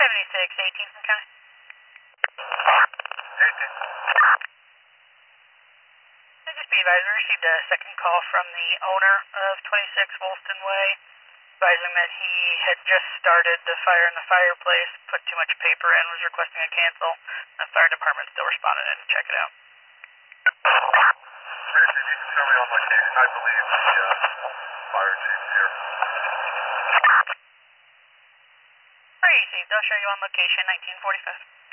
76, 18 from county. 18. Just be advised, we received a second call from the owner of 26 Woolston Way, advising that he had just started the fire in the fireplace, put too much paper in, was requesting a cancel. The fire department still responded in to check it out. If you can show me on location, I believe the fire chief's here. Very easy, they'll show you on location, 1945.